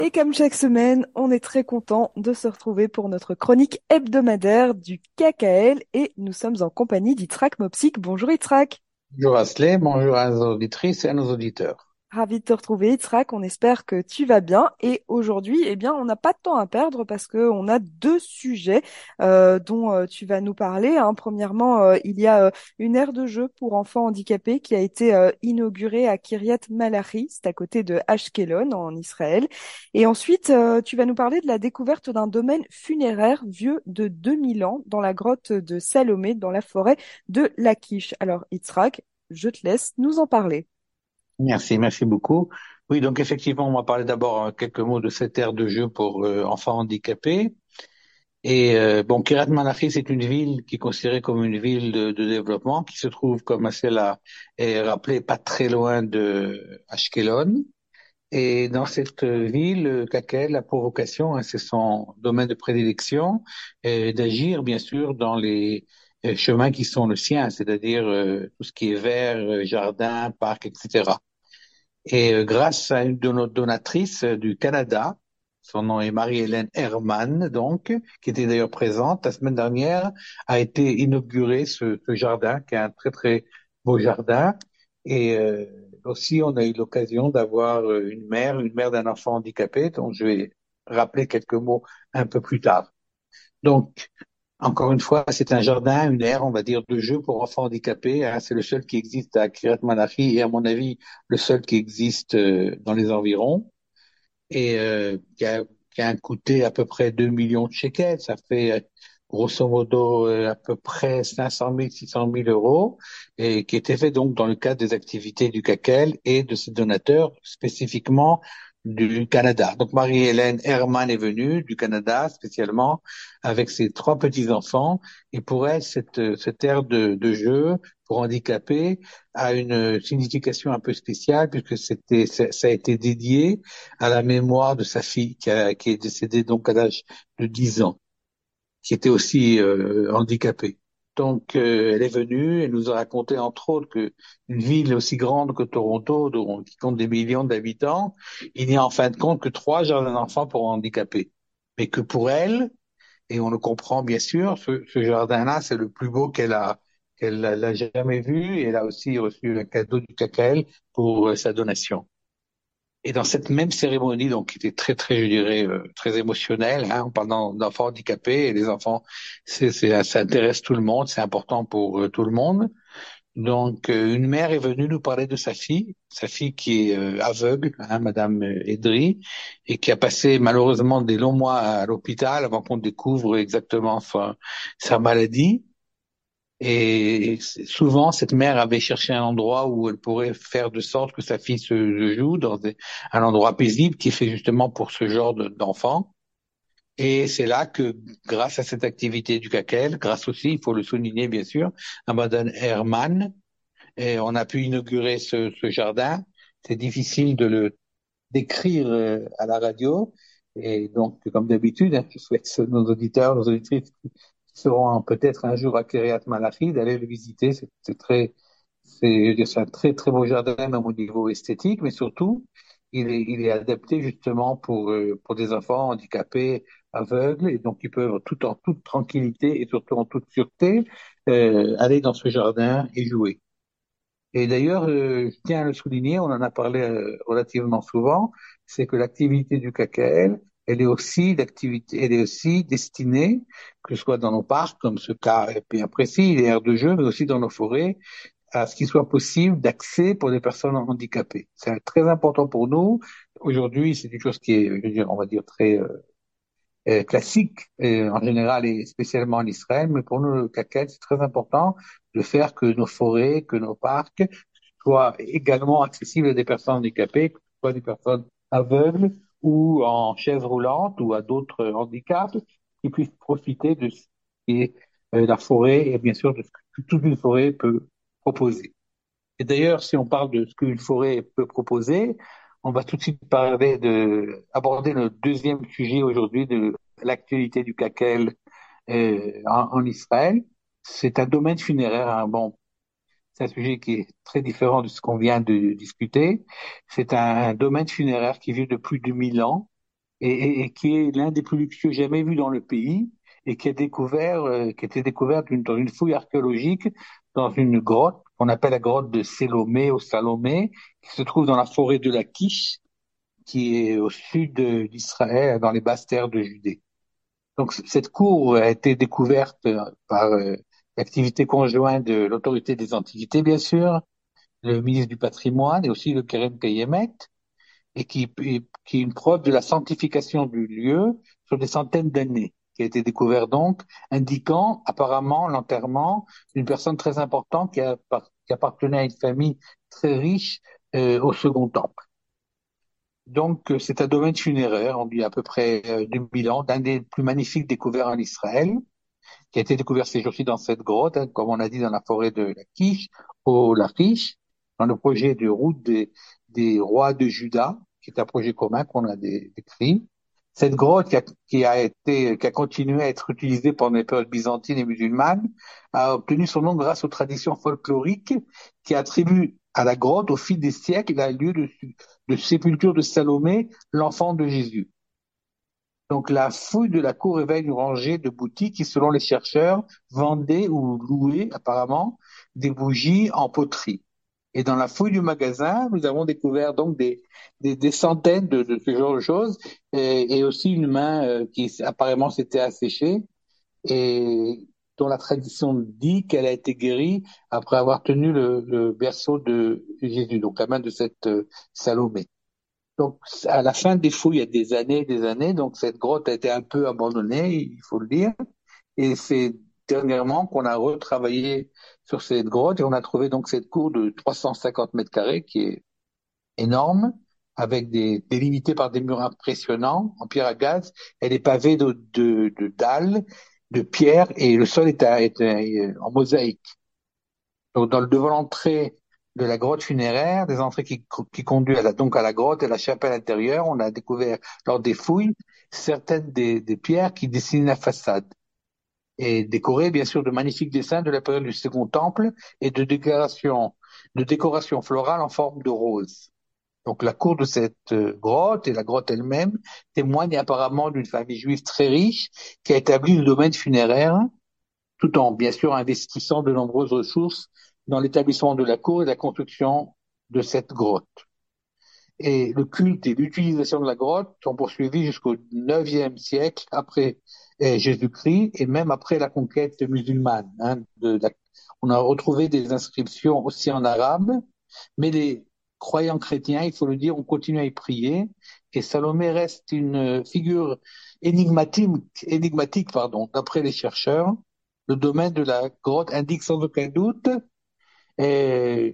Et comme chaque semaine, on est très content de se retrouver pour notre chronique hebdomadaire du KKL et nous sommes en compagnie d'Itrak Mopsik. Bonjour Itrak. Bonjour Asley, bonjour à nos auditrices et à nos auditeurs. Ravi de te retrouver, Itrak. On espère que tu vas bien. Et aujourd'hui, eh bien, on n'a pas de temps à perdre parce que on a deux sujets dont tu vas nous parler, hein. Premièrement, il y a une aire de jeu pour enfants handicapés qui a été inaugurée à Kiryat Malachi, c'est à côté de Ashkelon en Israël. Et ensuite, tu vas nous parler de la découverte d'un domaine funéraire vieux de 2000 ans dans la grotte de Salomé, dans la forêt de Lachish. Alors, Itrak, je te laisse nous en parler. Merci beaucoup. Oui, donc effectivement, on va parler d'abord quelques mots de cette aire de jeu pour enfants handicapés. Et bon, Kiryat Malachi, c'est une ville qui est considérée comme une ville de développement, qui se trouve, comme Asela est rappelé, pas très loin de Ashkelon. Et dans cette ville, Kakel a pour vocation, hein, c'est son domaine de prédilection, d'agir bien sûr dans les chemins qui sont le sien, c'est-à-dire tout ce qui est vert, jardin, parc, etc. Et grâce à une de nos donatrices du Canada, son nom est Marie-Hélène Herman, donc, qui était d'ailleurs présente la semaine dernière, a été inauguré ce jardin, qui est un très très beau jardin. Et aussi, on a eu l'occasion d'avoir une mère d'un enfant handicapé, dont je vais rappeler quelques mots un peu plus tard. Donc, encore une fois, c'est un jardin, une aire, on va dire, de jeu pour enfants handicapés, hein. C'est le seul qui existe à Kiryat Malachi et à mon avis, le seul qui existe dans les environs et qui a coûté à peu près 2 millions de shekels. Ça fait grosso modo à peu près 500 000, 600 000 euros et qui était fait donc dans le cadre des activités du CACEL et de ses donateurs, spécifiquement du Canada. Donc Marie-Hélène Herman est venue du Canada spécialement avec ses trois petits-enfants et pour elle, cette aire de jeu pour handicapés a une signification un peu spéciale puisque ça a été dédié à la mémoire de sa fille qui est décédée donc à l'âge de 10 ans, qui était aussi handicapée. Donc, elle est venue et nous a raconté, entre autres, que une ville aussi grande que Toronto, qui compte des millions d'habitants, il n'y a en fin de compte que trois jardins d'enfants pour handicapés. Mais que pour elle, et on le comprend bien sûr, ce jardin-là, c'est le plus beau qu'elle a jamais vu. Et elle a aussi reçu un cadeau du CACAL pour sa donation. Et dans cette même cérémonie, donc qui était très très, je dirais, très émotionnelle, hein, en parlant d'enfants handicapés et les enfants, ça intéresse tout le monde, c'est important pour tout le monde. Donc une mère est venue nous parler de sa fille qui est aveugle, hein, Madame Edry, et qui a passé malheureusement des longs mois à l'hôpital avant qu'on découvre exactement sa maladie. Et souvent, cette mère avait cherché un endroit où elle pourrait faire de sorte que sa fille se joue un endroit paisible qui est fait justement pour ce genre d'enfants. Et c'est là que, grâce à cette activité du CACEL, grâce aussi, il faut le souligner bien sûr, à Madame Herman, et on a pu inaugurer ce jardin. C'est difficile de le décrire à la radio. Et donc, comme d'habitude, hein, je souhaite à nos auditeurs, nos auditrices qui seront peut-être un jour à Kiryat Malachi d'aller le visiter. C'est très, je veux dire, c'est un très très beau jardin même au niveau esthétique, mais surtout, il est adapté justement pour des enfants handicapés, aveugles, et donc ils peuvent tout en toute tranquillité et surtout en toute sûreté aller dans ce jardin et jouer. Et d'ailleurs, je tiens à le souligner, on en a parlé relativement souvent, c'est que l'activité du KKL, elle est aussi destinée, que ce soit dans nos parcs, comme ce cas bien précis, les aires de jeu, mais aussi dans nos forêts, à ce qu'il soit possible d'accès pour des personnes handicapées. C'est très important pour nous. Aujourd'hui, c'est une chose qui est, je veux dire, on va dire très classique en général et spécialement en Israël, mais pour nous, le KKL, c'est très important de faire que nos forêts, que nos parcs soient également accessibles à des personnes handicapées, que ce soit des personnes aveugles ou en chaise roulante ou à d'autres handicaps, qui puissent profiter de ce qui est la forêt et bien sûr de ce que toute une forêt peut proposer. Et d'ailleurs, si on parle de ce qu'une forêt peut proposer, on va tout de suite aborder le deuxième sujet aujourd'hui de l'actualité du CACEL en Israël. C'est un domaine funéraire, hein. Bon, c'est un sujet qui est très différent de ce qu'on vient de discuter. C'est un domaine funéraire qui vit de plus de 1000 ans et qui est l'un des plus luxueux jamais vus dans le pays et qui a été découvert dans une fouille archéologique dans une grotte qu'on appelle la grotte de Salomé ou Salomé, qui se trouve dans la forêt de la Quiche, qui est au sud d'Israël, dans les basses terres de Judée. Donc cette cour a été découverte par l'activité conjointe de l'autorité des Antiquités, bien sûr, le ministre du Patrimoine et aussi le Keren Kayemet, et qui est une preuve de la sanctification du lieu sur des centaines d'années, qui a été découvert donc, indiquant apparemment l'enterrement d'une personne très importante qui appartenait à une famille très riche au Second Temple. Donc, c'est un domaine funéraire, on dit à peu près 2000 ans, d'un des plus magnifiques découverts en Israël, qui a été découvert ces jours-ci dans cette grotte, hein, comme on a dit, dans la forêt de la Quiche, au Lachish, dans le projet de route des rois de Juda, qui est un projet commun qu'on a décrit. Cette grotte qui a continué à être utilisée pendant les périodes byzantines et musulmanes, a obtenu son nom grâce aux traditions folkloriques qui attribuent à la grotte, au fil des siècles, un lieu de sépulture de Salomé, l'enfant de Jésus. Donc, la fouille de la cour révèle une rangée de boutiques qui, selon les chercheurs, vendaient ou louaient apparemment des bougies en poterie. Et dans la fouille du magasin, nous avons découvert donc des centaines de ce genre de choses et aussi une main qui apparemment s'était asséchée et dont la tradition dit qu'elle a été guérie après avoir tenu le berceau de Jésus, donc la main de cette Salomé. Donc, à la fin des fouilles, il y a des années, donc cette grotte a été un peu abandonnée, il faut le dire. Et c'est dernièrement qu'on a retravaillé sur cette grotte et on a trouvé donc cette cour de 350 mètres carrés qui est énorme, avec délimitée par des murs impressionnants en pierre à gaz. Elle est pavée de dalles, de pierre et le sol est en mosaïque. Donc, dans le devant l'entrée de la grotte funéraire, des entrées qui conduisent donc à la grotte et la chapelle intérieure, on a découvert lors des fouilles certaines des pierres qui dessinent la façade et décorées bien sûr de magnifiques dessins de la période du Second Temple et de décoration florale en forme de rose. Donc la cour de cette grotte et la grotte elle-même témoignent apparemment d'une famille juive très riche qui a établi le domaine funéraire tout en bien sûr investissant de nombreuses ressources dans l'établissement de la cour et la construction de cette grotte. Et le culte et l'utilisation de la grotte sont poursuivis jusqu'au IXe siècle après Jésus-Christ et même après la conquête musulmane. On a retrouvé des inscriptions aussi en arabe, mais les croyants chrétiens, il faut le dire, ont continué à y prier. Et Salomé reste une figure énigmatique, pardon, d'après les chercheurs. Le domaine de la grotte indique sans aucun doute euh,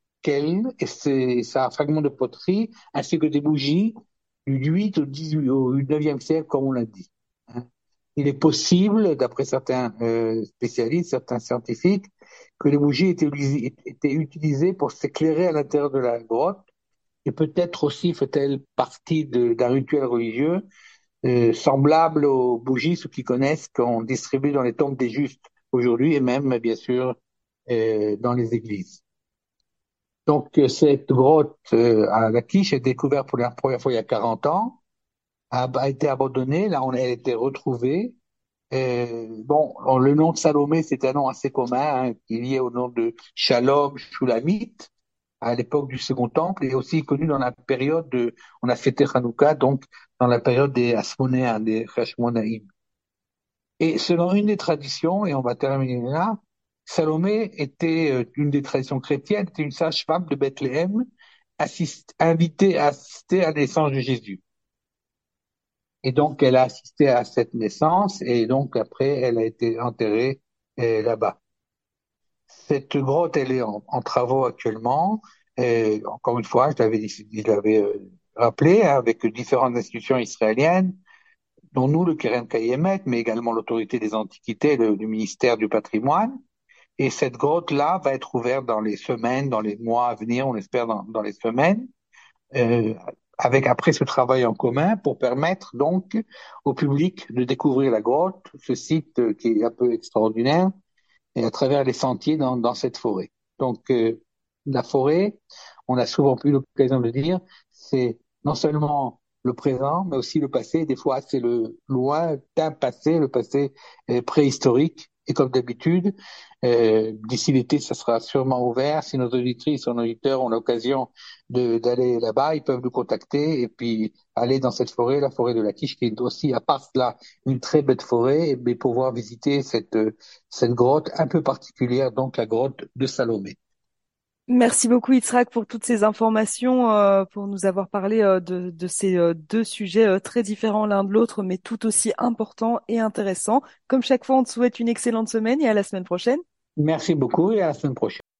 c'est un fragment de poterie, ainsi que des bougies du 8 au 9e siècle, comme on l'a dit. Hein. Il est possible, d'après certains spécialistes, certains scientifiques, que les bougies étaient utilisées pour s'éclairer à l'intérieur de la grotte, et peut-être aussi fait-elle partie d'un rituel religieux semblable aux bougies, ceux qui connaissent, qu'on distribue dans les tombes des justes aujourd'hui, et même, bien sûr, dans les églises. Donc, cette grotte à la Quiche est découverte pour la première fois il y a 40 ans, a été abandonnée, là, elle a été retrouvée. Bon, le nom de Salomé, c'est un nom assez commun, hein, qui est lié au nom de Shalom Shulamite, à l'époque du Second Temple, et aussi connu dans la période on a fêté Hanouka, donc dans la période des Hasmonéens, des Hashmonaïm. Et selon une des traditions, et on va terminer là, Salomé était une des traditions chrétiennes, était une sage-femme de Bethléem, invitée à assister à la naissance de Jésus. Et donc, elle a assisté à cette naissance, et donc après, elle a été enterrée là-bas. Cette grotte, elle est en travaux actuellement. Et encore une fois, je l'avais rappelé, hein, avec différentes institutions israéliennes, dont nous, le Keren Kayemet, mais également l'autorité des antiquités, du ministère du patrimoine. Et cette grotte-là va être ouverte dans les semaines, dans les mois à venir, on espère dans les semaines, euh, avec après ce travail en commun pour permettre donc au public de découvrir la grotte, ce site qui est un peu extraordinaire, et à travers les sentiers dans cette forêt. Donc la forêt, on a souvent eu l'occasion de le dire, c'est non seulement le présent, mais aussi le passé. Des fois, c'est le lointain passé, le passé préhistorique. Et comme d'habitude, d'ici l'été, ça sera sûrement ouvert. Si nos auditrices ou nos auditeurs ont l'occasion d'aller là-bas, ils peuvent nous contacter et puis aller dans cette forêt, la forêt de la Quiche, qui est aussi, à part cela, une très belle forêt, mais pouvoir visiter cette grotte un peu particulière, donc la grotte de Salomé. Merci beaucoup, Itzrak, pour toutes ces informations, pour nous avoir parlé de ces deux sujets très différents l'un de l'autre, mais tout aussi importants et intéressants. Comme chaque fois, on te souhaite une excellente semaine et à la semaine prochaine. Merci beaucoup et à la semaine prochaine.